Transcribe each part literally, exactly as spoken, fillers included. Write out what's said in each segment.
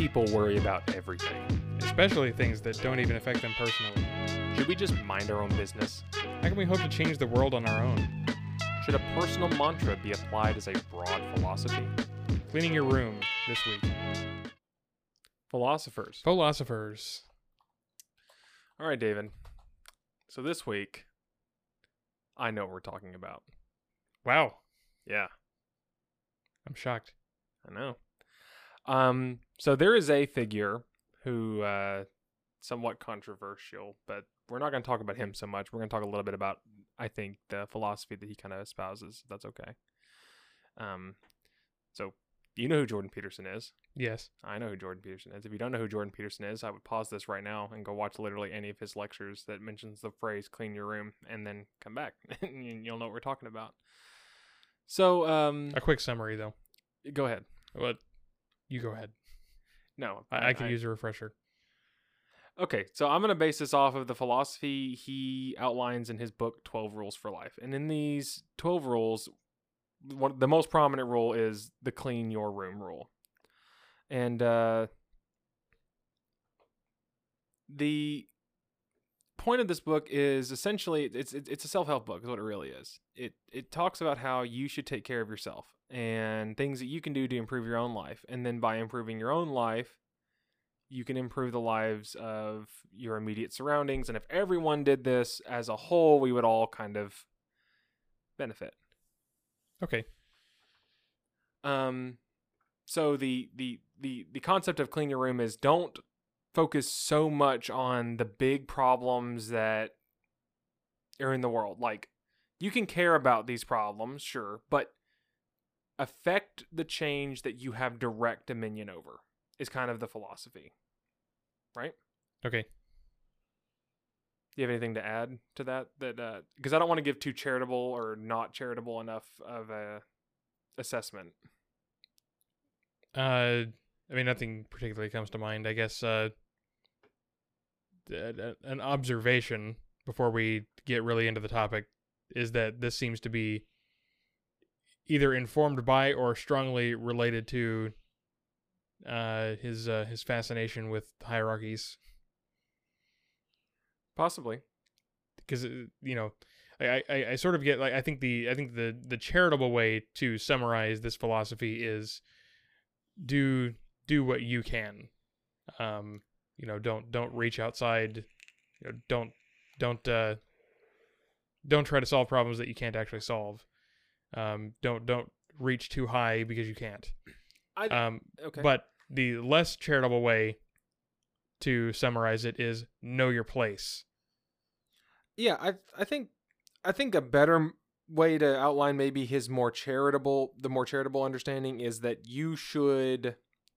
people worry about everything? Especially things that don't even affect them personally. Should we just mind our own business? How can we hope to change the world on our own? Should a personal mantra be applied as a broad philosophy? Cleaning your room this week. Philosophers. Philosophers. All right, David. So this week, I know what we're talking about. Wow. Yeah, I'm shocked. I know. Um, so there is a figure who, uh, somewhat controversial, but we're not going to talk about him so much. We're going to talk a little bit about, I think, the philosophy that he kind of espouses, if that's okay. Um, so you know who Jordan Peterson is. Yes. I know who Jordan Peterson is. If you don't know who Jordan Peterson is, I would pause this right now and go watch literally any of his lectures that mentions the phrase clean your room and then come back and you'll know what we're talking about. So, um, A quick summary, though. go ahead. What? You go ahead. No, I, I could use a refresher. Okay, so I'm going to base this off of the philosophy he outlines in his book, twelve Rules for Life. And in these twelve rules, one, the most prominent rule is the clean your room rule. And uh, the point of this book is essentially, it's it's a self-help book is what it really is. It it talks about how you should take care of yourself and things that you can do to improve your own life. And then by improving your own life, you can improve the lives of your immediate surroundings. And if everyone did this as a whole, we would all kind of benefit. Okay. Um, so the, the, the, the concept of clean your room is don't focus so much on the big problems that are in the world. Like, you can care about these problems, sure, but affect the change that you have direct dominion over is kind of the philosophy. Right? Okay. Do you have anything to add to that? That uh, because I don't want to give too charitable or not charitable enough of a assessment. Uh, I mean, nothing particularly comes to mind. I guess uh, an observation before we get really into the topic is that this seems to be either informed by or strongly related to uh, his uh, his fascination with hierarchies. Possibly. Because, you know, I, I, I sort of get, like, I think the I think the, the charitable way to summarize this philosophy is do do what you can. Um, you know, don't don't reach outside. You know, don't don't uh, don't try to solve problems that you can't actually solve. Um, don't don't reach too high because you can't. I, um, okay. But the less charitable way to summarize it is know your place. Yeah, I I think I think a better way to outline maybe his more charitable, the more charitable understanding is that you should,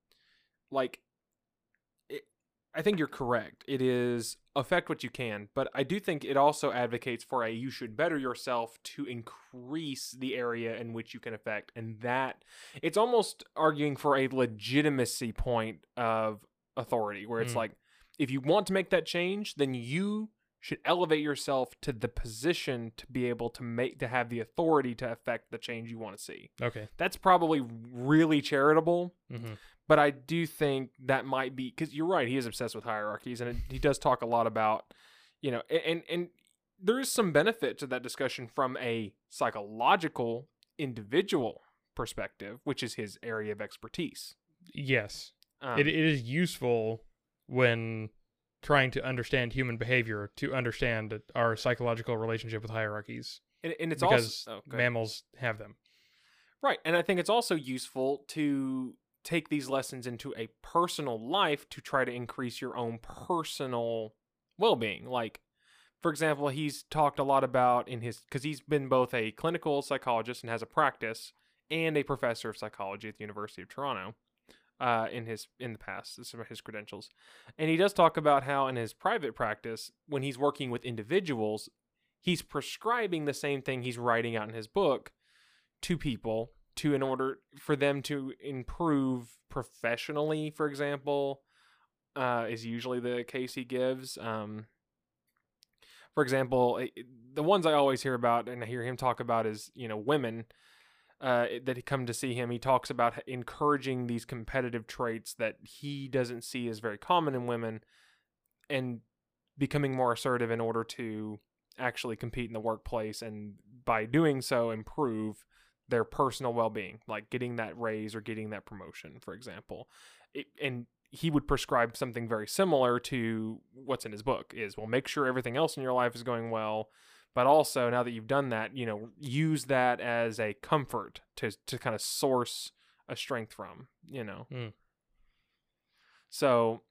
like, it, I think you're correct. It is affect what you can, but I do think it also advocates for a you should better yourself to increase the area in which you can affect, and that it's almost arguing for a legitimacy point of authority, where it's Mm. like, if you want to make that change, then you should elevate yourself to the position to be able to make to have the authority to affect the change you want to see. Okay. That's probably really charitable, Mm-hmm. but I do think that might be, because you're right, he is obsessed with hierarchies, and it, he does talk a lot about, you know, and and there is some benefit to that discussion from a psychological individual perspective, which is his area of expertise. Yes. Um, It, it is useful when trying to understand human behavior to understand our psychological relationship with hierarchies. and, and it's because also oh, go ahead. mammals have them. Right, and I think it's also useful to take these lessons into a personal life to try to increase your own personal well-being. Like, for example, he's talked a lot about in his, because he's been both a clinical psychologist and has a practice, and a professor of psychology at the University of Toronto. Uh, in his in the past, some of his credentials, and he does talk about how in his private practice, when he's working with individuals, he's prescribing the same thing he's writing out in his book to people to in order for them to improve professionally. For example, uh, is usually the case he gives. Um, for example, the ones I always hear about and I hear him talk about is, you know, women. uh, that come to see him, he talks about encouraging these competitive traits that he doesn't see as very common in women, and becoming more assertive in order to actually compete in the workplace, and by doing so improve their personal well-being, like getting that raise or getting that promotion, for example. It, and he would prescribe something very similar to what's in his book is, well, make sure everything else in your life is going well, but also now that you've done that, you know, use that as a comfort to to kind of source a strength from, you know. Mm. So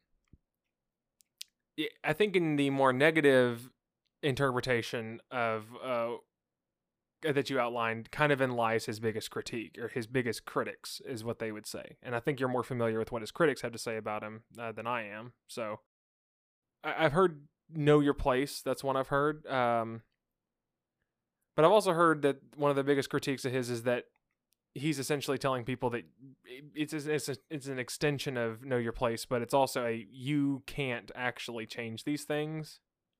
I think in the more negative interpretation of uh, that you outlined, kind of in lies his biggest critique, or his biggest critics, is what they would say. And I think you're more familiar with what his critics have to say about him uh, than I am. So I- I've heard Know Your Place. That's one I've heard. Um, but I've also heard that one of the biggest critiques of his is that he's essentially telling people that it's it's, a, it's an extension of Know Your Place, but it's also a, you can't actually change these things.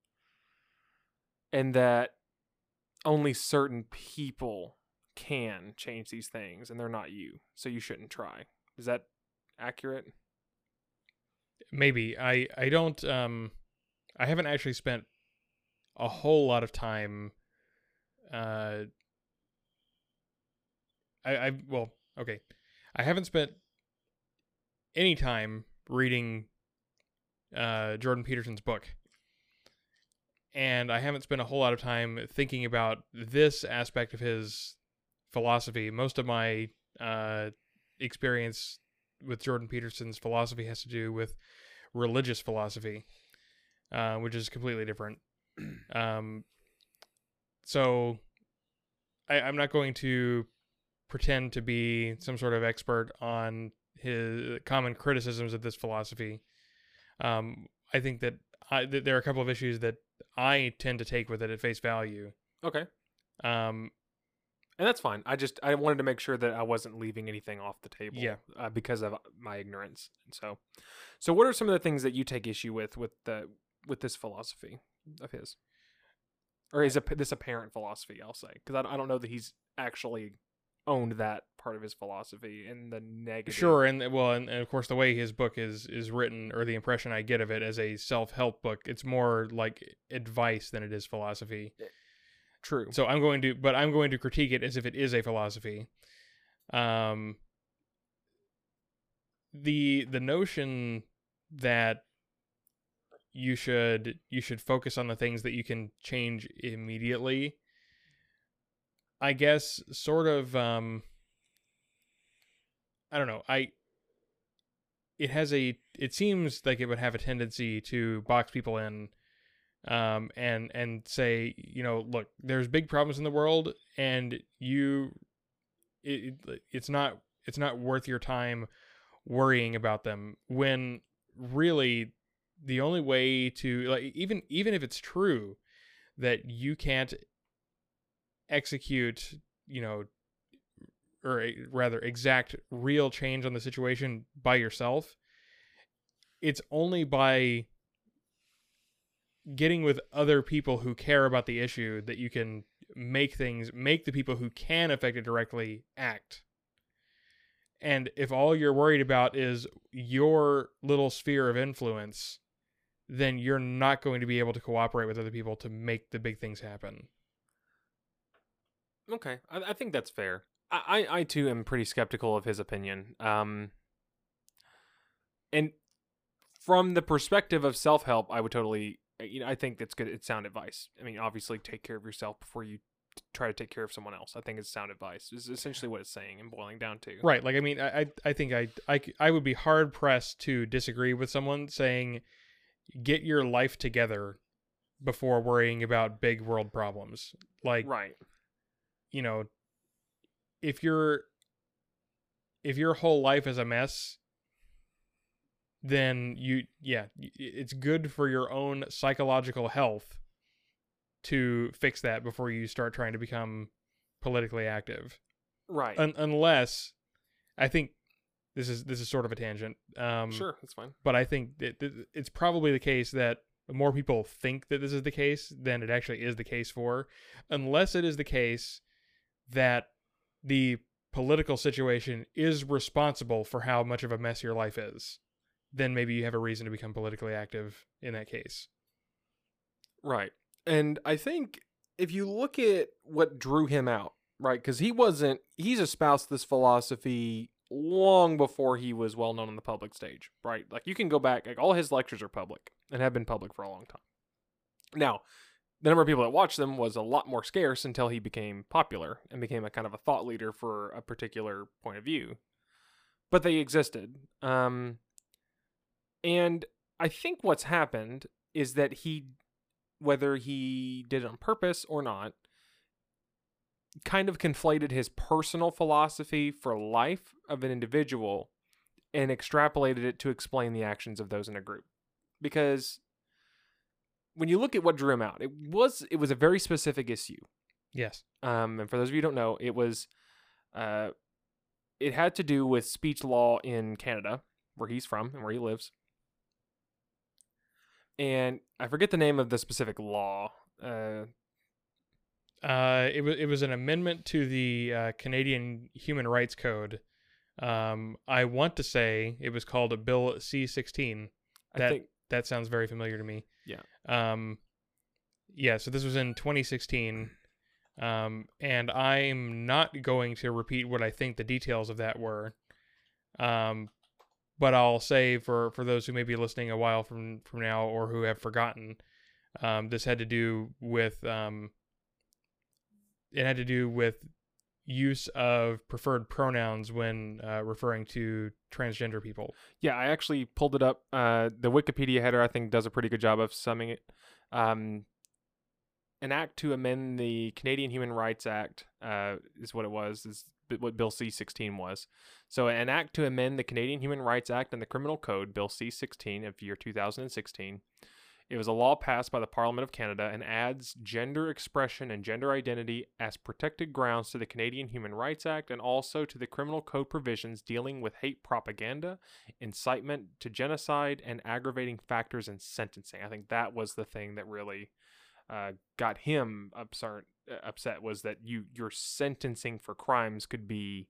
And that only certain people can change these things, and they're not you, so you shouldn't try. Is that accurate? Maybe. I I don't um I haven't actually spent a whole lot of time uh I I well, okay. I haven't spent any time reading uh Jordan Peterson's book. And I haven't spent a whole lot of time thinking about this aspect of his philosophy. Most of my uh, experience with Jordan Peterson's philosophy has to do with religious philosophy, uh, which is completely different. Um, so I, I'm not going to pretend to be some sort of expert on his common criticisms of this philosophy. Um, I think that, I, that there are a couple of issues that I tend to take with it at face value. Okay. Um, and that's fine. I just I wanted to make sure that I wasn't leaving anything off the table. Yeah. Uh, because of my ignorance. So, so what are some of the things that you take issue with with the with this philosophy of his, or is it this apparent philosophy? I'll say, because I, I don't know that he's actually owned that part of his philosophy in the negative. Sure, and well, and, and of course, the way his book is is written, or the impression I get of it as a self-help book, it's more like advice than it is philosophy. True. So I'm going to, but I'm going to critique it as if it is a philosophy. Um, the the notion that you should you should focus on the things that you can change immediately, I guess, sort of, um, I don't know, I, it has a, it seems like it would have a tendency to box people in, um, and, and say, you know, look, there's big problems in the world, and you, it, it's not, it's not worth your time worrying about them, when really the only way to, like, even, even if it's true that you can't execute, you know, or rather exact real change on the situation by yourself, it's only by getting with other people who care about the issue that you can make things, make the people who can affect it directly act. And if all you're worried about is your little sphere of influence, then you're not going to be able to cooperate with other people to make the big things happen. Okay, I, I think that's fair. I, I, I too am pretty skeptical of his opinion. Um, and from the perspective of self-help, I would totally, you know, I think that's good. It's sound advice. I mean, obviously, take care of yourself before you t- try to take care of someone else. I think it's sound advice. Is essentially what it's saying and boiling down to. Right. Like, I mean, I, I, I think I, I, I would be hard pressed to disagree with someone saying, get your life together before worrying about big world problems. Like, right. You know, if you're if your whole life is a mess, then you yeah, it's good for your own psychological health to fix that before you start trying to become politically active. Right. Un- unless I think this is this is sort of a tangent. Um sure, that's fine. But I think it, it's probably the case that more people think that this is the case than it actually is the case for, unless it is the case that the political situation is responsible for how much of a mess your life is, then maybe you have a reason to become politically active in that case. Right. And I think if you look at what drew him out, right, because he wasn't, he's espoused this philosophy long before he was well known on the public stage, right? Like you can go back, like all his lectures are public and have been public for a long time. Now, the number of people that watched them was a lot more scarce until he became popular and became a kind of a thought leader for a particular point of view. But they existed. Um, and I think what's happened is that he, whether he did it on purpose or not, kind of conflated his personal philosophy for life of an individual and extrapolated it to explain the actions of those in a group. Because when you look at what drew him out, it was it was a very specific issue. Yes. Um, and for those of you who don't know, it was uh, it had to do with speech law in Canada, where he's from and where he lives. And I forget the name of the specific law. Uh, Uh, it was it was an amendment to the uh, Canadian Human Rights Code. Um, I want to say it was called a Bill C sixteen. That I think that sounds very familiar to me. Yeah. Um, yeah. So this was in twenty sixteen. Um, and I'm not going to repeat what I think the details of that were. Um, but I'll say for for those who may be listening a while from from now or who have forgotten, um, this had to do with um. It had to do with use of preferred pronouns when uh, referring to transgender people. Yeah, I actually pulled it up. Uh, the Wikipedia header, I think, does a pretty good job of summing it. Um, an act to amend the Canadian Human Rights Act uh, is what it was, is what Bill C sixteen was. So an act to amend the Canadian Human Rights Act and the Criminal Code, Bill C sixteen of year two thousand sixteen. It was a law passed by the Parliament of Canada and adds gender expression and gender identity as protected grounds to the Canadian Human Rights Act and also to the Criminal Code provisions dealing with hate propaganda, incitement to genocide, and aggravating factors in sentencing. I think that was the thing that really uh, got him upset, upset was that you your sentencing for crimes could be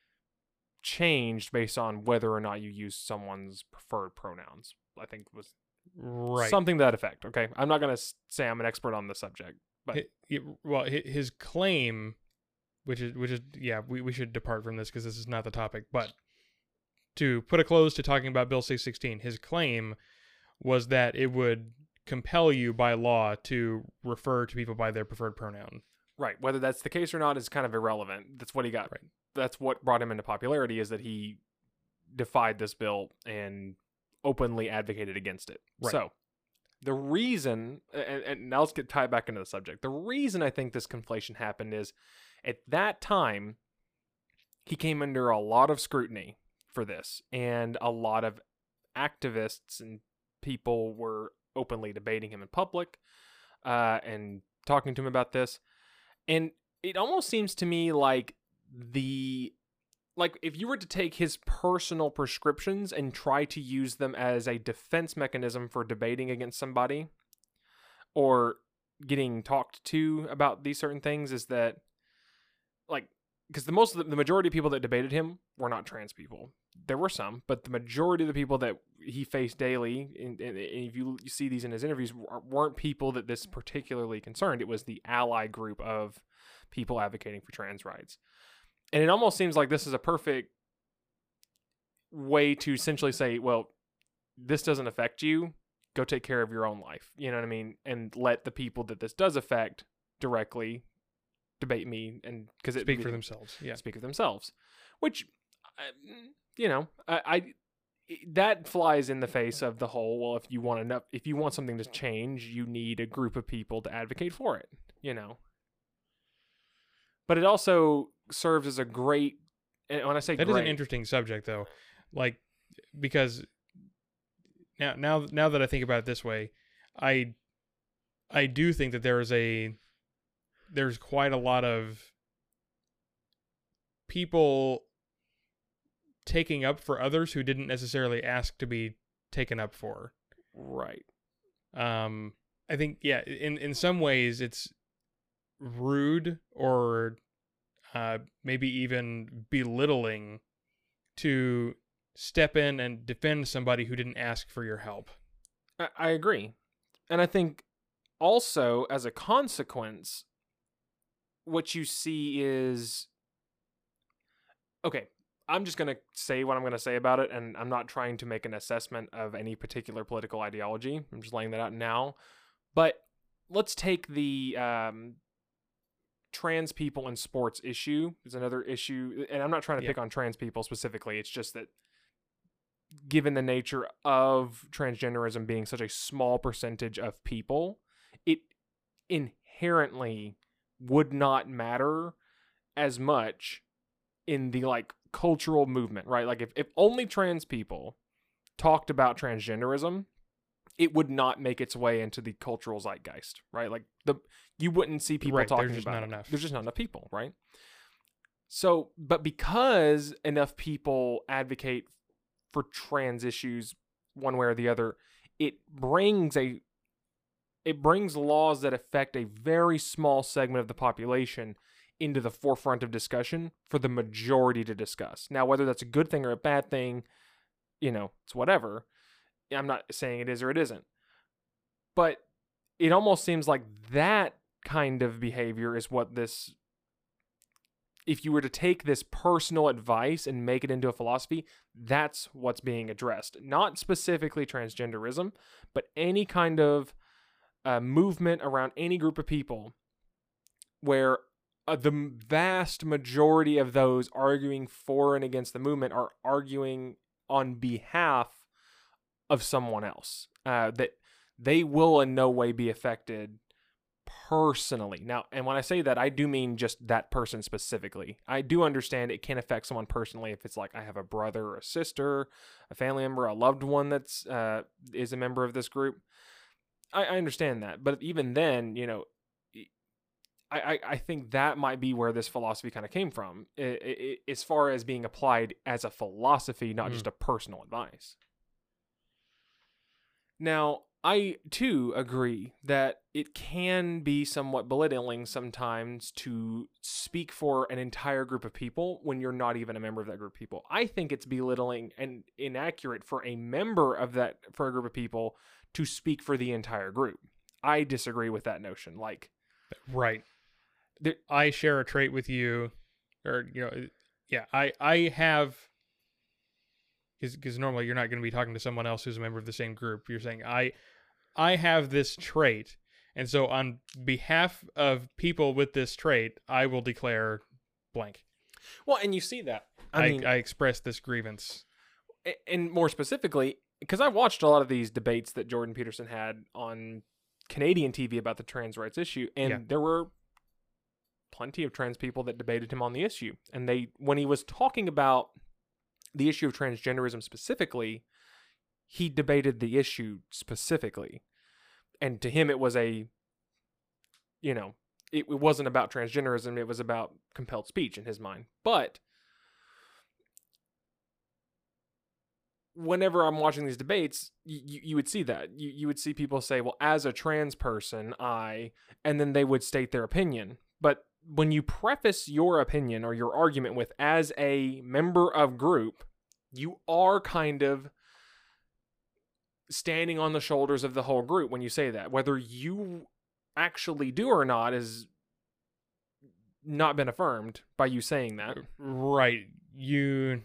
changed based on whether or not you use someone's preferred pronouns. I think was... Right. Something to that effect. Okay. I'm not going to say I'm an expert on the subject, but It, it, well, hi- his claim, which is, which is, yeah, we, we should depart from this because this is not the topic, but to put a close to talking about Bill C sixteen, his claim was that it would compel you by law to refer to people by their preferred pronoun. right. Whether that's the case or not is kind of irrelevant. That's what he got. Right. That's what brought him into popularity, is that he defied this bill and openly advocated against it. Right. So the reason, and, and now let's get tied back into the subject. The reason I think this conflation happened is at that time, he came under a lot of scrutiny for this, and a lot of activists and people were openly debating him in public uh, and talking to him about this. And it almost seems to me like the like if you were to take his personal prescriptions and try to use them as a defense mechanism for debating against somebody or getting talked to about these certain things, is that like, because the most of the, the majority of people that debated him were not trans people. There were some, but the majority of the people that he faced daily, and, and, and if you, you see these in his interviews, weren't people that this particularly concerned. It was the ally group of people advocating for trans rights. And it almost seems like this is a perfect way to essentially say, well, this doesn't affect you. Go take care of your own life. You know what I mean? And let the people that this does affect directly debate me, and because it Speak for themselves. Yeah. speak for themselves, which, uh, you know, I, I that flies in the face of the whole, well, if you want enough, if you want something to change, you need a group of people to advocate for it, you know. But it also serves as a great, and when I say That great, is an interesting subject, though, like, because now, now, now that I think about it this way, I, I do think that there is a, there's quite a lot of people taking up for others who didn't necessarily ask to be taken up for. right. Um, I think, yeah, in, in some ways it's rude or uh, maybe even belittling to step in and defend somebody who didn't ask for your help. I, I agree. And I think also as a consequence, what you see is, okay, I'm just going to say what I'm going to say about it, and I'm not trying to make an assessment of any particular political ideology. I'm just laying that out now. But let's take the um, trans people in sports issue. Is another issue, and I'm not trying to Yeah. pick on trans people specifically. It's just that given the nature of transgenderism being such a small percentage of people, it inherently would not matter as much in the like cultural movement, right? Like if, if only trans people talked about transgenderism, it would not make its way into the cultural zeitgeist, right? Like the you wouldn't see people Right, talking there's just about not it. enough. There's just not enough people, right? So, but because enough people advocate for trans issues one way or the other, it brings a it brings laws that affect a very small segment of the population into the forefront of discussion for the majority to discuss. Now, whether that's a good thing or a bad thing, you know, it's whatever. I'm not saying it is or it isn't. But it almost seems like that kind of behavior is what this, if you were to take this personal advice and make it into a philosophy, that's what's being addressed. Not specifically transgenderism, but any kind of uh, movement around any group of people where uh, the vast majority of those arguing for and against the movement are arguing on behalf of someone else, uh, that they will in no way be affected personally. Now, and when I say that, I do mean just that person specifically. I do understand it can affect someone personally if it's like I have a brother or a sister, a family member, a loved one that's uh, is a member of this group. I, I understand that, but even then, you know, I, I, I think that might be where this philosophy kind of came from, I, I, as far as being applied as a philosophy, not Mm. just a personal advice. Now, I too agree that it can be somewhat belittling sometimes to speak for an entire group of people when you're not even a member of that group of people. I think it's belittling and inaccurate for a member of that, for a group of people to speak for the entire group. I disagree with that notion. Like, Right. there, I share a trait with you, or, you know, yeah, I, I have, because normally you're not going to be talking to someone else who's a member of the same group. You're saying, I, I have this trait, and so on behalf of people with this trait, I will declare blank. well, and you see that. I, I, mean, I express this grievance. and more specifically, because I watched a lot of these debates that Jordan Peterson had on Canadian T V about the trans rights issue, and Yeah. there were plenty of trans people that debated him on the issue. And they, when he was talking about the issue of transgenderism specifically, he debated the issue specifically. And to him, it was a, you know, it, it wasn't about transgenderism, it was about compelled speech in his mind. But whenever I'm watching these debates, you, you would see that. You, you would see people say, well, as a trans person, I, and then they would state their opinion. But when you preface your opinion or your argument with, as a member of group, you are kind of standing on the shoulders of the whole group when you say that. Whether you actually do or not is not been affirmed by you saying that. Right. You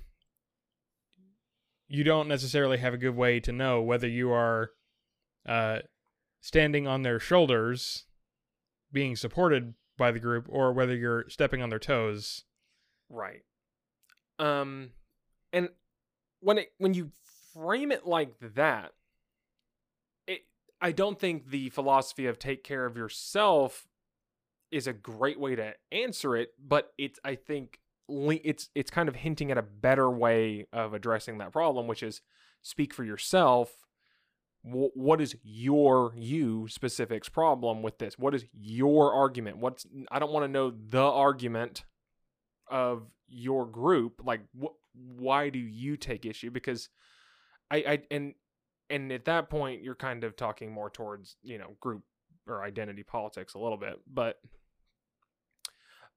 you don't necessarily have a good way to know whether you are uh, standing on their shoulders, being supported by the group, or whether you're stepping on their toes. Right. Um, and when it when you frame it like that, it I don't think the philosophy of take care of yourself is a great way to answer it, but it's I think it's it's kind of hinting at a better way of addressing that problem, which is speak for yourself. W- what is your you specifics problem with this? What is your argument? What's I don't want to know the argument of your group. Like, wh- why do you take issue? Because I, I and and at that point, you're kind of talking more towards, you know, group or identity politics a little bit, but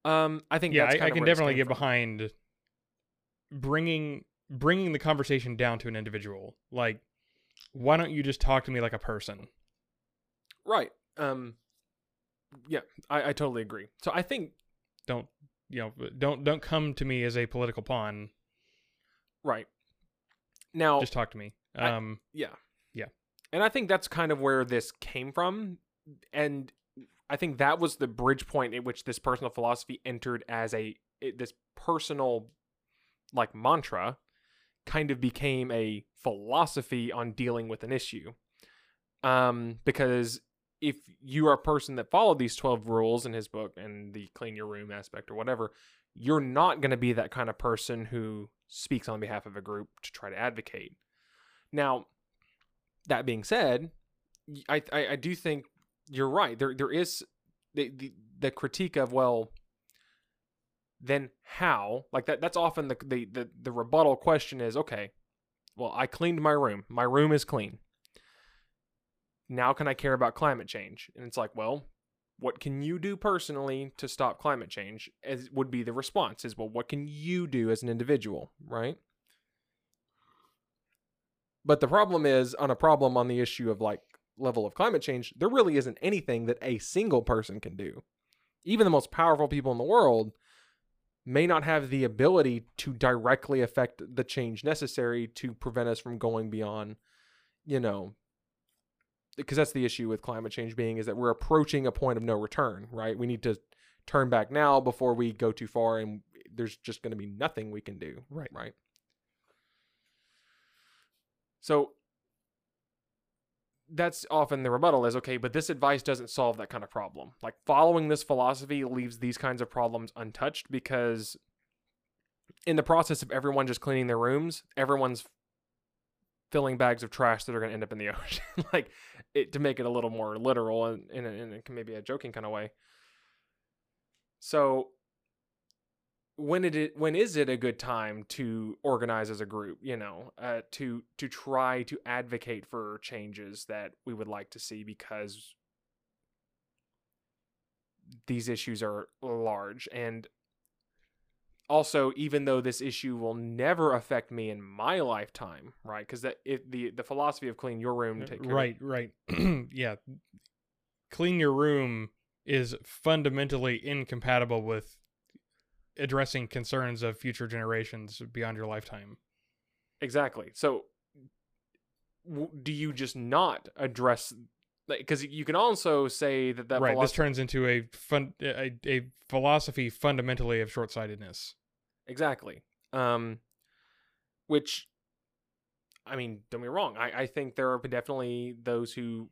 Um, I think Yeah, that's I, kind I of can where this definitely came get from. behind bringing bringing the conversation down to an individual. Like, why don't you just talk to me like a person? Right. Um, yeah, I, I totally agree. So I think Don't you know? Don't don't come to me as a political pawn. right now, Just talk to me. I- Um, yeah, yeah. and I think that's kind of where this came from, and I think that was the bridge point at which this personal philosophy entered as a it, this personal like mantra kind of became a philosophy on dealing with an issue. Um, because if you are a person that followed these twelve rules in his book and the clean your room aspect or whatever, you're not going to be that kind of person who speaks on behalf of a group to try to advocate. Now, that being said, I I, I do think you're right. There there is the, the the critique of, well, then how? Like that that's often the, the the the rebuttal question is, okay, well, I cleaned my room. My room is clean. Now can I care about climate change? And it's like, well, what can you do personally to stop climate change? As would be the response is, well, what can you do as an individual, right? But the problem is, on a problem on the issue of like level of climate change, there really isn't anything that a single person can do. Even the most powerful people in the world may not have the ability to directly affect the change necessary to prevent us from going beyond, you know, because that's the issue with climate change being is that we're approaching a point of no return, right? We need to turn back now before we go too far, and there's just going to be nothing we can do. Right. Right. So that's often the rebuttal is, okay, but this advice doesn't solve that kind of problem. Like following this philosophy leaves these kinds of problems untouched because in the process of everyone just cleaning their rooms, everyone's filling bags of trash that are going to end up in the ocean. Like it, to make it a little more literal and in, in, in maybe a joking kind of way. So when it when is it a good time to organize as a group, you know, uh, to to try to advocate for changes that we would like to see, because these issues are large. And also, even though this issue will never affect me in my lifetime, right? Because that it, the the philosophy of clean your room, take care right, of, right. Yeah. Clean your room is fundamentally incompatible with addressing concerns of future generations beyond your lifetime. Exactly. So w- do you just not address, because you can also say that that right, philosophy, this turns into a fun a, a philosophy fundamentally of short-sightedness. exactly. Um, which, I mean, don't be wrong. I, I think there are definitely those who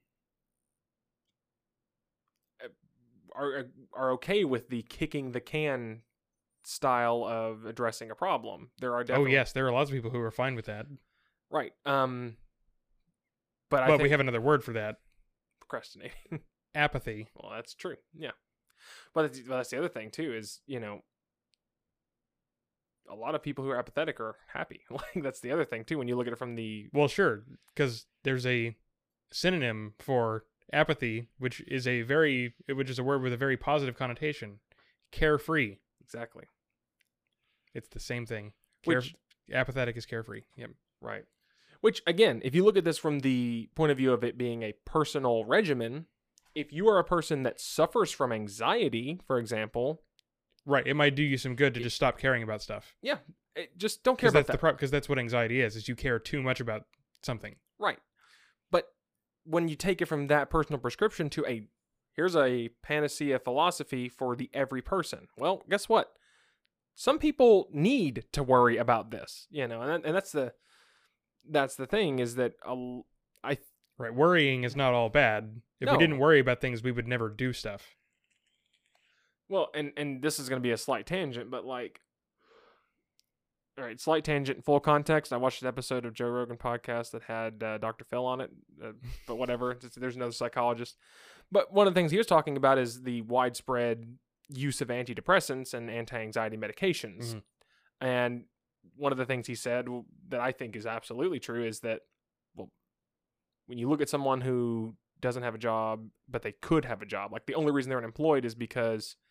are are okay with the kicking the can style of addressing a problem. There are Oh definitely, yes, there are lots of people who are fine with that. right. Um, but I But think we have another word for that. procrastinating. Apathy. Well, that's true. Yeah. But that's, but that's the other thing too, is, you know, a lot of people who are apathetic are happy. Like that's the other thing too, when you look at it from the, Well, sure, because there's a synonym for apathy, which is a very, which is a word with a very positive connotation. Carefree. exactly. It's the same thing. Care, Which, apathetic is carefree. Yep. right. Which, again, if you look at this from the point of view of it being a personal regimen, if you are a person that suffers from anxiety, for example, Right. It might do you some good to just stop caring about stuff. yeah, it, just don't care Because about that's that. the pro- because that's what anxiety is. Is you care too much about something. Right. But when you take it from that personal prescription to a, here's a panacea philosophy for the every person. Well, guess what? Some people need to worry about this, you know, and, that, and that's the, that's the thing is that uh, I, Right. Worrying is not all bad. If No. we didn't worry about things, we would never do stuff. well, and, and this is going to be a slight tangent, but like, all right, slight tangent, full context. I watched an episode of Joe Rogan podcast that had uh, Doctor Phil on it, uh, but whatever. It's, there's another psychologist. But one of the things he was talking about is the widespread use of antidepressants and anti-anxiety medications. Mhm. And one of the things he said that I think is absolutely true is that, well, when you look at someone who doesn't have a job, but they could have a job, like the only reason they're unemployed is because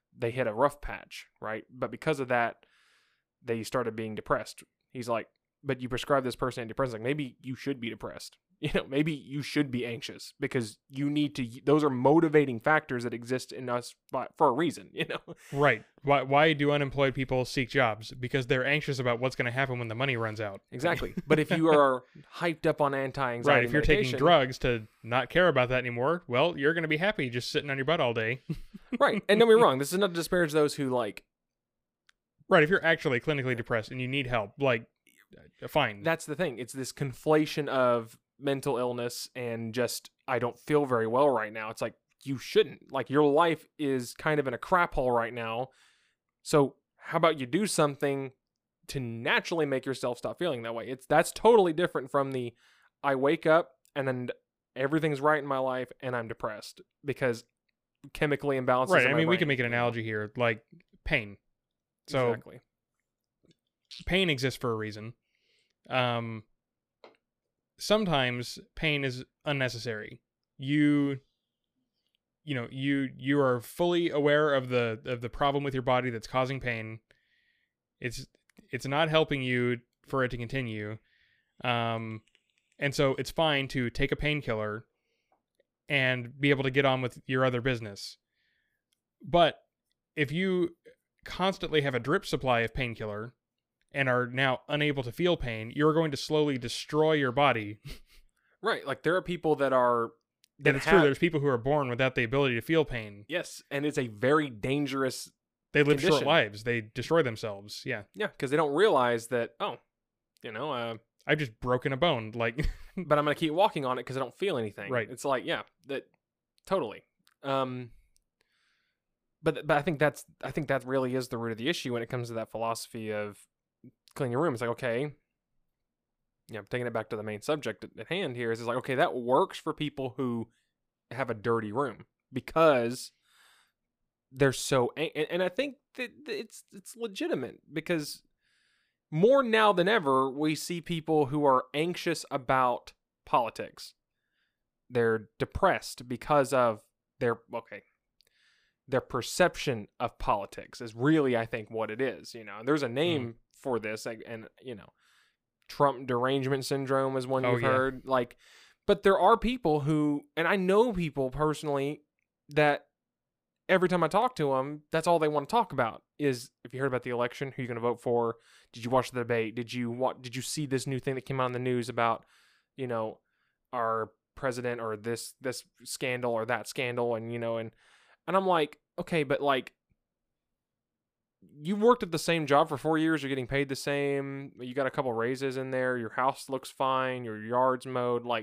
they hit a rough patch, right? But because of that, they started being depressed. He's like, but you prescribe this person antidepressants, like maybe you should be depressed. You know, maybe you should be anxious because you need to, those are motivating factors that exist in us by, for a reason, you know? Right. Why why do unemployed people seek jobs? Because they're anxious about what's going to happen when the money runs out. Exactly. But if you are hyped up on anti-anxiety Right, if you're medication, taking drugs to not care about that anymore, well, you're going to be happy just sitting on your butt all day. right. And don't be wrong, this is not to disparage those who like, Right, if you're actually clinically depressed and you need help, like, fine. that's the thing. It's this conflation of mental illness and just, I don't feel very well right now. It's like, you shouldn't. Like, your life is kind of in a crap hole right now. So how about you do something to naturally make yourself stop feeling that way? It's that's totally different from the, I wake up and then everything's right in my life and I'm depressed because chemically imbalances. Right, in I my mean, we brain, can make an you know? analogy here, like pain. So exactly. pain exists for a reason. Um, sometimes pain is unnecessary. You, you know, you you are fully aware of the of the problem with your body that's causing pain. It's it's not helping you for it to continue, um, and so it's fine to take a painkiller and be able to get on with your other business. But if you constantly have a drip supply of painkiller and are now unable to feel pain, you're going to slowly destroy your body. Right. Like, there are people that are that And it's have, true, there's people who are born without the ability to feel pain. yes, and it's a very dangerous. They live condition. short lives. They destroy themselves. Yeah. Yeah, because they don't realize that. Oh, you know. Uh, I've just broken a bone. Like, but I'm gonna keep walking on it because I don't feel anything. Right. It's like, yeah, that totally. Um, but but I think that's I think that really is the root of the issue when it comes to that philosophy of clean your room. It's like, okay, yeah, taking it back to the main subject at, at hand here is it's like, okay, that works for people who have a dirty room because they're so, and, and I think that it's it's legitimate because more now than ever, we see people who are anxious about politics. They're depressed because of their, okay, their perception of politics is really, I think, what it is. You know, there's a name mm. for this, and, and, you know, Trump derangement syndrome is one oh, you've yeah. heard. Like, but there are people who, and I know people personally that every time I talk to them, that's all they want to talk about is, if you heard about the election, who you going to vote for? Did you watch the debate? Did you what? Did you see this new thing that came out in the news about, you know, our president or this this scandal or that scandal? And, you know, and and I'm like, okay, but like, you worked at the same job for four years. You're getting paid the same. You got a couple raises in there. Your house looks fine. Your yard's mowed. Like,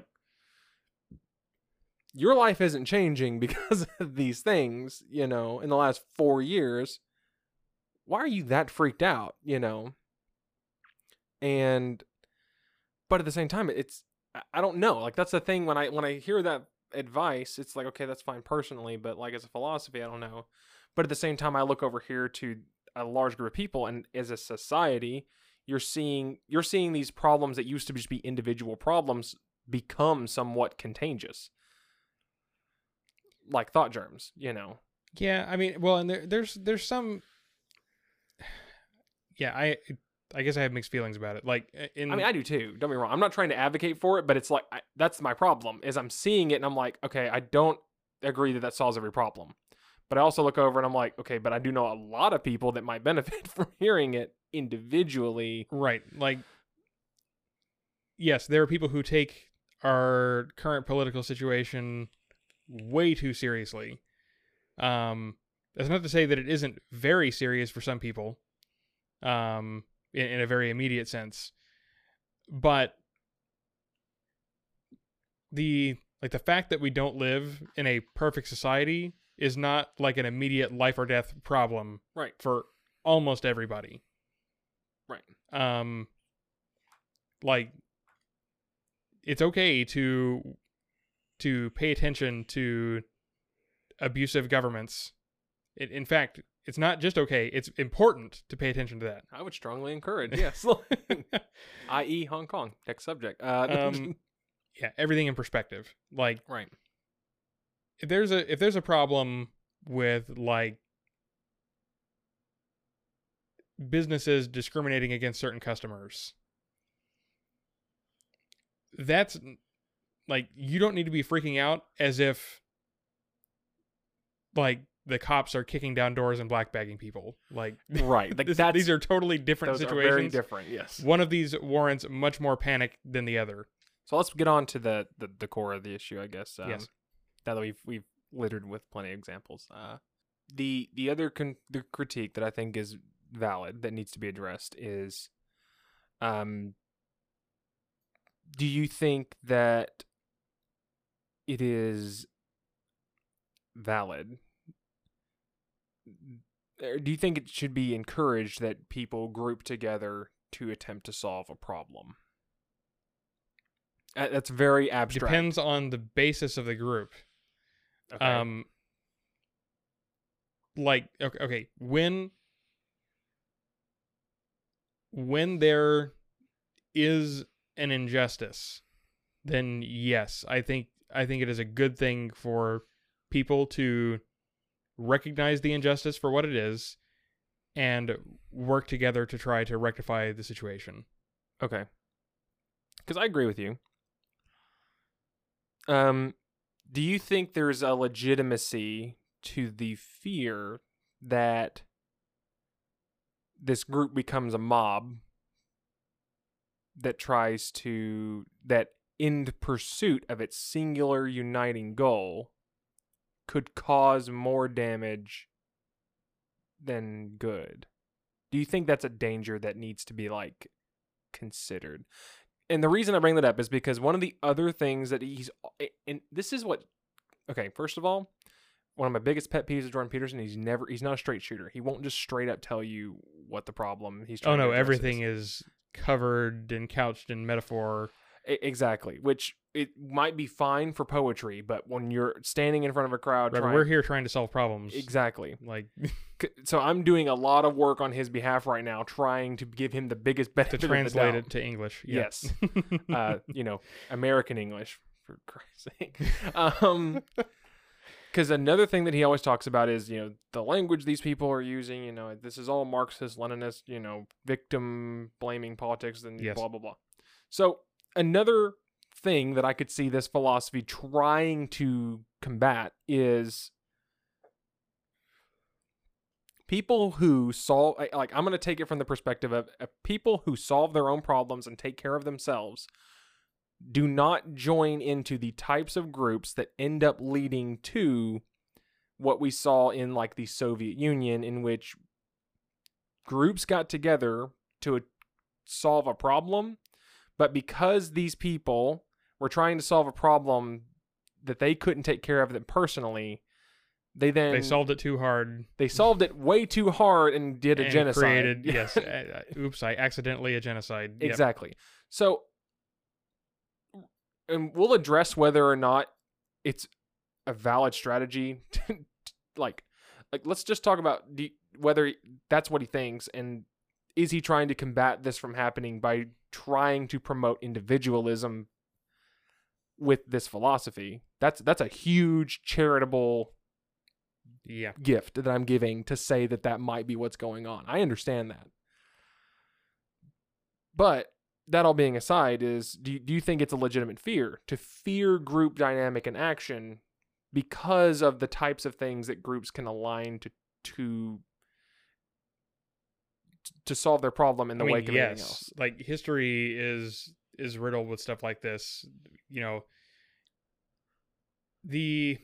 your life isn't changing because of these things, you know, in the last four years. Why are you that freaked out, you know? And, but at the same time, it's, I don't know. Like, that's the thing when I, when I hear that advice, it's like, okay, that's fine personally, but like as a philosophy, I don't know. But at the same time, I look over here to a large group of people, and as a society, you're seeing, you're seeing these problems that used to just be individual problems become somewhat contagious. Like thought germs, you know. Yeah, I mean, well, and there, there's there's some. Yeah, I I guess I have mixed feelings about it. Like, in I mean, I do too. Don't be wrong. I'm not trying to advocate for it, but it's like I, that's my problem. Is I'm seeing it and I'm like, okay, I don't agree that that solves every problem. But I also look over and I'm like, okay, but I do know a lot of people that might benefit from hearing it individually. Right. Like, yes, there are people who take our current political situation way too seriously. Um, that's not to say that it isn't very serious for some people, um, in, in a very immediate sense. But the like the fact that we don't live in a perfect society is not like an immediate life or death problem, right, for almost everybody. Right. Um, like, it's okay to to pay attention to abusive governments. It, in fact, it's not just okay, it's important to pay attention to that. I would strongly encourage, yes. that is. Hong Kong, next subject. Uh, um, yeah, everything in perspective. Like, right. if there's a if there's a problem with, like, businesses discriminating against certain customers. That's like, you don't need to be freaking out as if like the cops are kicking down doors and blackbagging people. Like, right. Like this, that's, these are totally different those situations. are very different. Yes. One of these warrants much more panic than the other. So let's get on to the, the, the core of the issue, I guess. Um, Yes. Now that we've we've littered with plenty of examples. Uh, the the other con- the critique that I think is valid that needs to be addressed is, um, do you think that it is valid? Or do you think it should be encouraged that people group together to attempt to solve a problem? Uh, That's very abstract. Depends on the basis of the group. Okay. Um, like okay, okay, when when there is an injustice, then yes, I think I think it is a good thing for people to recognize the injustice for what it is and work together to try to rectify the situation. Okay. Because I agree with you. Um, do you think there's a legitimacy to the fear that this group becomes a mob that tries to, that in pursuit of its singular uniting goal could cause more damage than good? Do you think that's a danger that needs to be, like, considered? And the reason I bring that up is because one of the other things that he's, and this is what, okay, first of all, one of my biggest pet peeves is Jordan Peterson. He's never, he's not a straight shooter. He won't just straight up tell you what the problem he's trying Oh to no, address everything is. is covered and couched in metaphor. E- Exactly, which it might be fine for poetry, but when you're standing in front of a crowd, Right, trying, we're here trying to solve problems. exactly. Like C- So I'm doing a lot of work on his behalf right now, trying to give him the biggest to benefit of the translate doubt. it to English. Yeah. Yes, uh, you know, American English, for Christ's sake. Um, because another thing that he always talks about is, you know, the language these people are using. You know, this is all Marxist, Leninist, you know, victim blaming politics and Yes. blah blah blah. So another thing that I could see this philosophy trying to combat is people who solve, like, I'm going to take it from the perspective of, of people who solve their own problems and take care of themselves do not join into the types of groups that end up leading to what we saw in, like, the Soviet Union, in which groups got together to solve a problem, but because these people were trying to solve a problem that they couldn't take care of them personally, they then They solved it too hard. they solved it way too hard and did a and genocide. Created, yes. uh, uh, oops, I accidentally a genocide. Yep. Exactly. So, and we'll address whether or not it's a valid strategy. To, like, like let's just talk about the, whether that's what he thinks, and is he trying to combat this from happening by trying to promote individualism with this philosophy? That's that's a huge charitable Yeah. gift that I'm giving to say that that might be what's going on. I understand that. But that all being aside, is do you, do you think it's a legitimate fear to fear group dynamic and action because of the types of things that groups can align to to to solve their problem in the I mean, wake of yes. anything else? Like, history is is riddled with stuff like this. You know, the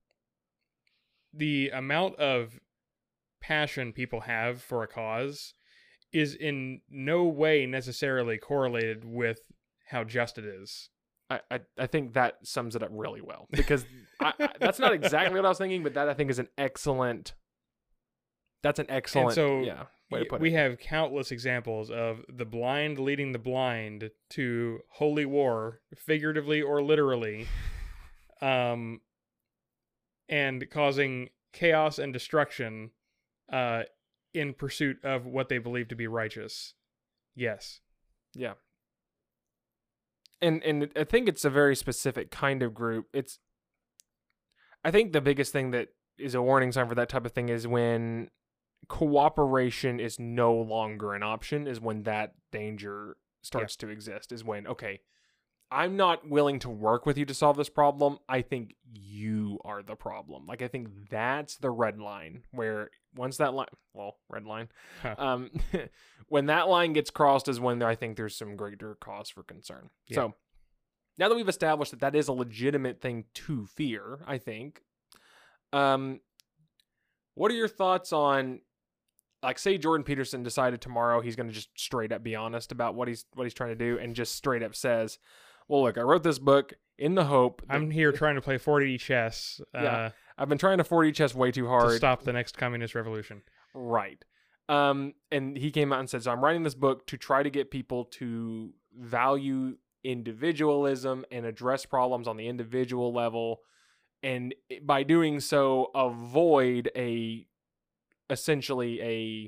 the amount of passion people have for a cause is in no way necessarily correlated with how just it is. I, I, I think that sums it up really well, because I, I, that's not exactly what I was thinking, but that I think is an excellent. That's an excellent. so, yeah. Way to put We it. have countless examples of the blind leading the blind to holy war, figuratively or literally, um, and causing chaos and destruction uh, in pursuit of what they believe to be righteous. Yes. Yeah. And and I think it's a very specific kind of group. It's I think the biggest thing that is a warning sign for that type of thing is when cooperation is no longer an option is when that danger starts yeah. to exist. Is when, okay, I'm not willing to work with you to solve this problem. I think you are the problem. Like, I think that's the red line where once that line, well, red line, huh. um, when that line gets crossed is when I think there's some greater cause for concern. Yeah. So now that we've established that that is a legitimate thing to fear, I think, um, what are your thoughts on, like, say Jordan Peterson decided tomorrow he's going to just straight up be honest about what he's what he's trying to do and just straight up says, well, look, I wrote this book in the hope that I'm here trying to play four D chess. Uh, yeah, I've been trying to four D chess way too hard to stop the next communist revolution. Right. Um, and he came out and said, so I'm writing this book to try to get people to value individualism and address problems on the individual level, and by doing so, avoid a essentially a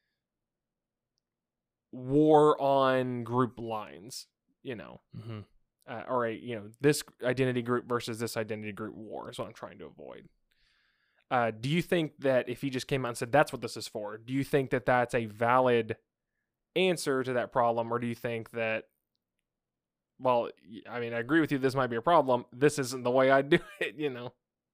war on group lines. You know. Mm-hmm. Uh, or a, you know, this identity group versus this identity group war is what I'm trying to avoid. Uh, do you think that if he just came out and said that's what this is for, do you think that that's a valid answer to that problem? Or do you think that, well, I mean, I agree with you, this might be a problem. This isn't the way I do it, you know?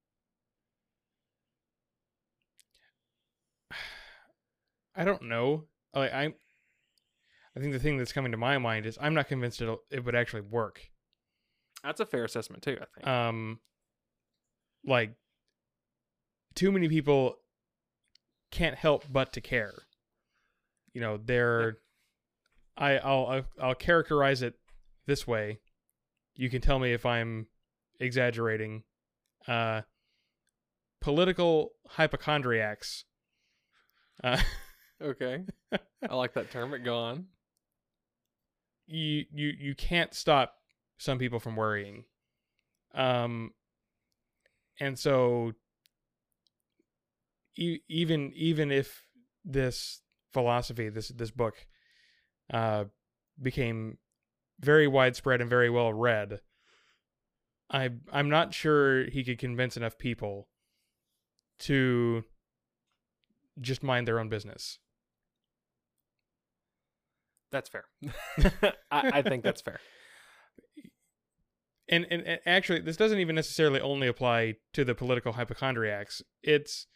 I don't know. Like, I, I think the thing that's coming to my mind is I'm not convinced it'll, it would actually work. That's a fair assessment too, I think. Um, like, too many people can't help but to care. You know, they're. Yeah. I I'll I'll characterize it this way. You can tell me if I'm exaggerating. Uh, political hypochondriacs. Uh, okay, I like that term. But go on. You you you can't stop some people from worrying. Um, and so e- even even if this philosophy, this this book, uh, became very widespread and very well read, I I'm not sure he could convince enough people to just mind their own business. That's fair. I, I think that's fair. And, and and actually, this doesn't even necessarily only apply to the political hypochondriacs. It's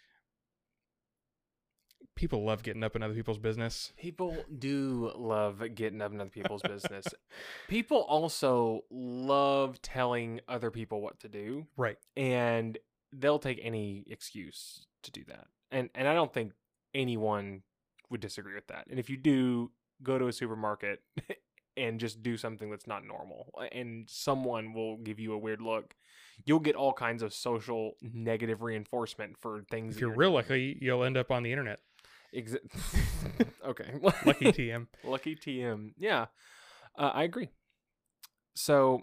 people love getting up in other people's business. People do love getting up in other people's business. People also love telling other people what to do. Right. And they'll take any excuse to do that. And and I don't think anyone would disagree with that. And if you do, go to a supermarket and just do something that's not normal, and someone will give you a weird look. You'll get all kinds of social negative reinforcement for things. If you're real lucky, you'll end up on the internet. Exa- okay. Lucky T M. Lucky T M. Yeah, uh, I agree. So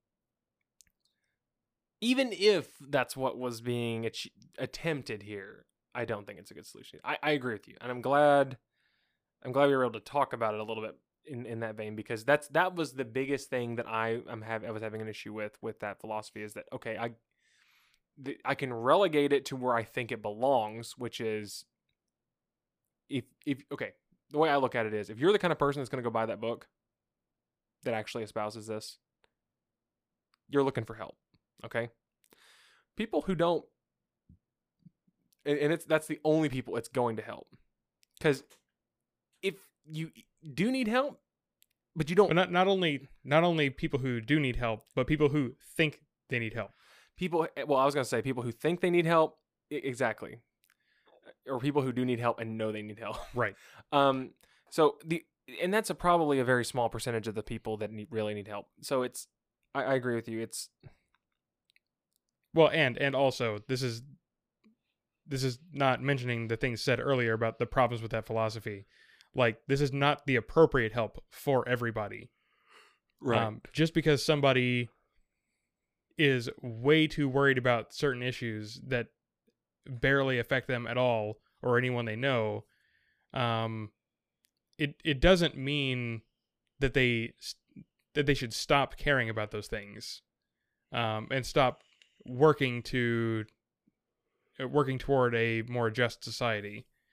even if that's what was being ach- attempted here, I don't think it's a good solution. I, I agree with you, and I'm glad. I'm glad we were able to talk about it a little bit in, in that vein, because that's that was the biggest thing that I am have I was having an issue with with that philosophy, is that okay, I the, I can relegate it to where I think it belongs, which is if if okay, the way I look at it is, if you're the kind of person that's going to go buy that book that actually espouses this, you're looking for help. Okay, people who don't, and, and it's that's the only people it's going to help, because if you do need help, but you don't. But not not only not only people who do need help, but people who think they need help. People, well, I was gonna say people who think they need help, exactly, or people who do need help and know they need help. Right. Um. So the and that's a probably a very small percentage of the people that need, really need help. So it's, I, I agree with you. It's well, and and also this is this is not mentioning the things said earlier about the problems with that philosophy. Like, this is not the appropriate help for everybody. Right. Um, just because somebody is way too worried about certain issues that barely affect them at all or anyone they know, um, it it doesn't mean that they that they should stop caring about those things, um, and stop working to working toward a more just society.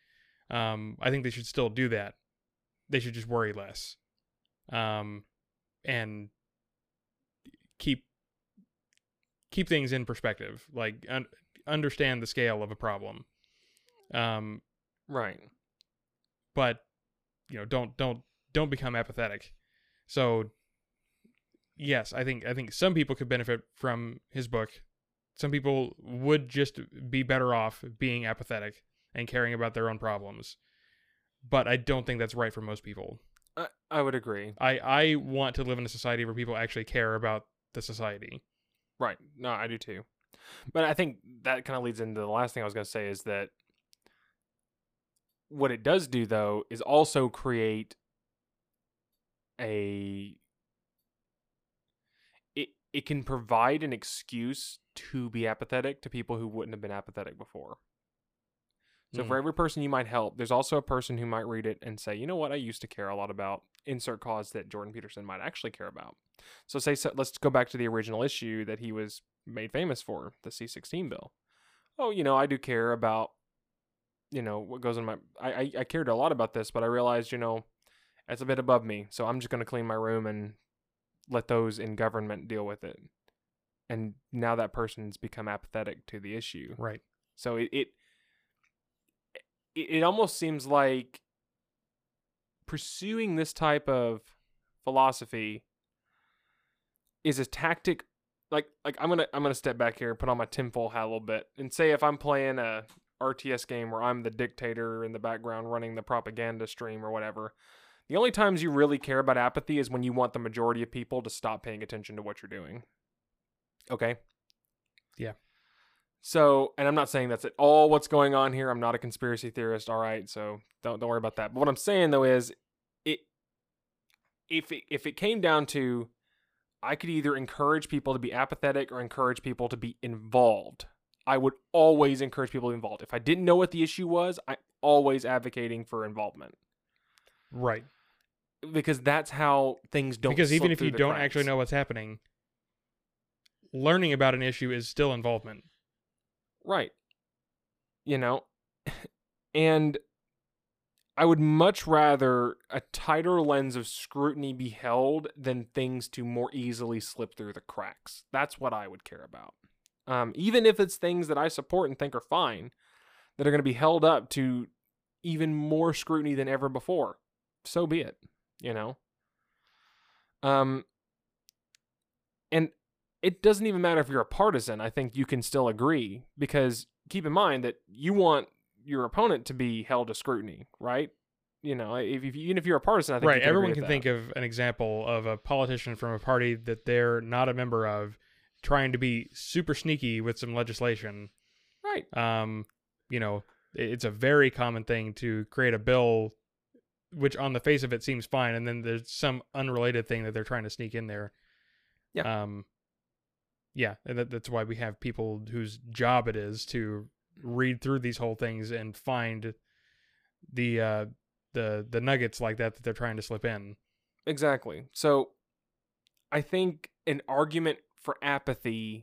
Um, I think they should still do that. They should just worry less, um, and keep keep things in perspective. Like un- understand the scale of a problem. Um, Right. but you know, don't don't don't become apathetic. So yes, I think I think some people could benefit from his book. Some people would just be better off being apathetic and caring about their own problems. But I don't think that's right for most people. I, I would agree. I, I want to live in a society where people actually care about the society. Right. No, I do too. But I think that kind of leads into the last thing I was going to say is that what it does do, though, is also create a... It, it can provide an excuse to be apathetic to people who wouldn't have been apathetic before. So Mm. for every person you might help, there's also a person who might read it and say, you know what, I used to care a lot about insert cause that Jordan Peterson might actually care about. So say, so, let's go back to the original issue that he was made famous for, the C sixteen bill. Oh, you know, I do care about, you know, what goes in my, I, I, I cared a lot about this, but I realized, you know, it's a bit above me. So I'm just going to clean my room and let those in government deal with it. And now that person's become apathetic to the issue. Right. So it, it, it almost seems like pursuing this type of philosophy is a tactic. Like, like I'm gonna I'm gonna step back here and put on my tinfoil hat a little bit and say if I'm playing a R T S game where I'm the dictator in the background running the propaganda stream or whatever, the only times you really care about apathy is when you want the majority of people to stop paying attention to what you're doing. Okay? Yeah. So, and I'm not saying that's at all what's going on here. I'm not a conspiracy theorist, all right? So don't don't worry about that. But what I'm saying though is, it if it, if it came down to, I could either encourage people to be apathetic or encourage people to be involved. I would always encourage people to be involved. If I didn't know what the issue was, I'm always advocating for involvement. Right. Because that's how things don't. Because even slip if through you the don't cracks. actually know what's happening, learning about an issue is still involvement. Right. You know, and I would much rather a tighter lens of scrutiny be held than things to more easily slip through the cracks. That's what I would care about. Um, even if it's things that I support and think are fine, that are going to be held up to even more scrutiny than ever before. So be it, you know? Um, and it doesn't even matter if you're a partisan. I think you can still agree, because keep in mind that you want your opponent to be held to scrutiny, right? You know, if, if even if you're a partisan, I think Right. you can Everyone agree can with think that. of an example of a politician from a party that they're not a member of trying to be super sneaky with some legislation. Right. Um, you know, it's a very common thing to create a bill which on the face of it seems fine, and then there's some unrelated thing that they're trying to sneak in there. Yeah. Um, yeah, and that, that's why we have people whose job it is to read through these whole things and find the uh, the the nuggets like that that they're trying to slip in. Exactly. So I think an argument for apathy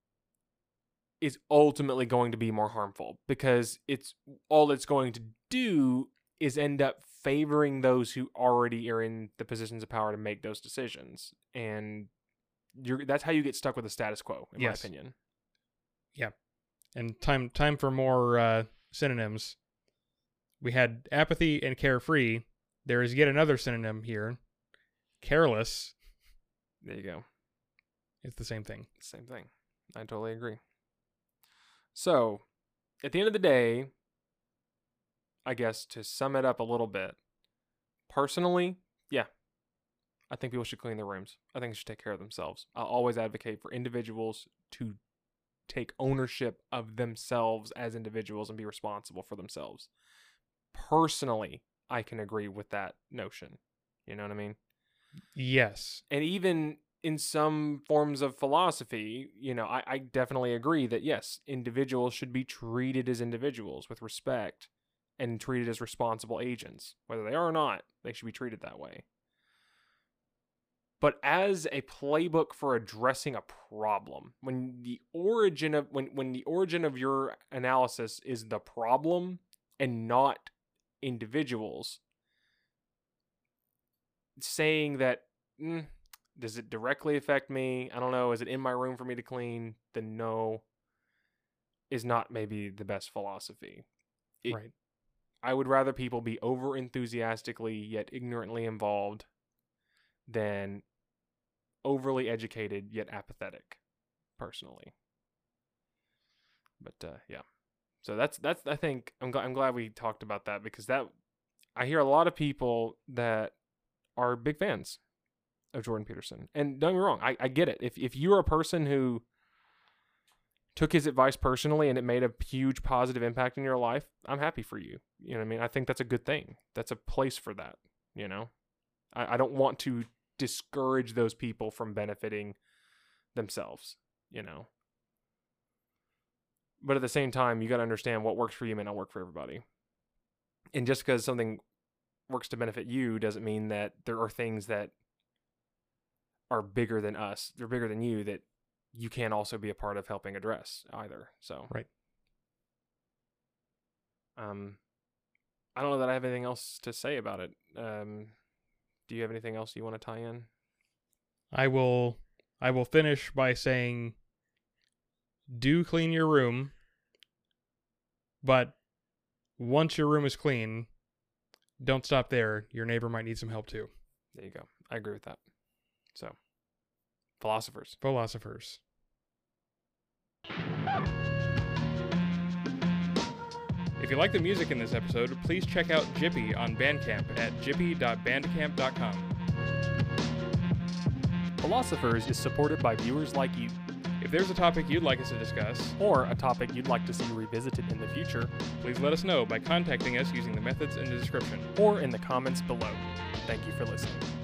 is ultimately going to be more harmful, because it's all it's going to do is end up favoring those who already are in the positions of power to make those decisions. And you're, that's how you get stuck with the status quo, in Yes. my opinion. Yeah. And time time for more uh, synonyms. We had apathy and carefree. There is yet another synonym here. Careless. There you go. It's the same thing. Same thing. I totally agree. So, at the end of the day, I guess to sum it up a little bit, personally, yeah, I think people should clean their rooms. I think they should take care of themselves. I'll always advocate for individuals to take ownership of themselves as individuals and be responsible for themselves. Personally, I can agree with that notion. You know what I mean? Yes. And even in some forms of philosophy, you know, I, I definitely agree that, yes, individuals should be treated as individuals with respect and treated as responsible agents. Whether they are or not, they should be treated that way. But as a playbook for addressing a problem, when the origin of when, when the origin of your analysis is the problem and not individuals, saying that, mm, does it directly affect me? I don't know. Is it in my room for me to clean? Then no, is not maybe the best philosophy. It, right. I would rather people be over enthusiastically yet ignorantly involved than overly educated yet apathetic, personally. But uh, yeah, so that's that's I think I'm glad I'm glad we talked about that, because that I hear a lot of people that are big fans of Jordan Peterson, and don't get me wrong, I, I get it. If if you're a person who took his advice personally and it made a huge positive impact in your life, I'm happy for you. You know what I mean? I think that's a good thing. That's a place for that. You know, I, I don't want to discourage those people from benefiting themselves, you know. But at the same time, you got to understand what works for you may not work for everybody. And just because something works to benefit you doesn't mean that there are things that are bigger than us, they're bigger than you, that you can't also be a part of helping address either. So, right. Um, I don't know that I have anything else to say about it. Um, do you have anything else you want to tie in? I will, I will finish by saying, do clean your room, but once your room is clean, don't stop there. Your neighbor might need some help too. There you go. I agree with that. So, philosophers. Philosophers. If you like the music in this episode, please check out Jippy on Bandcamp at jippy dot bandcamp dot com. Philosophers is supported by viewers like you. If there's a topic you'd like us to discuss, or a topic you'd like to see revisited in the future, please let us know by contacting us using the methods in the description, or in the comments below. Thank you for listening.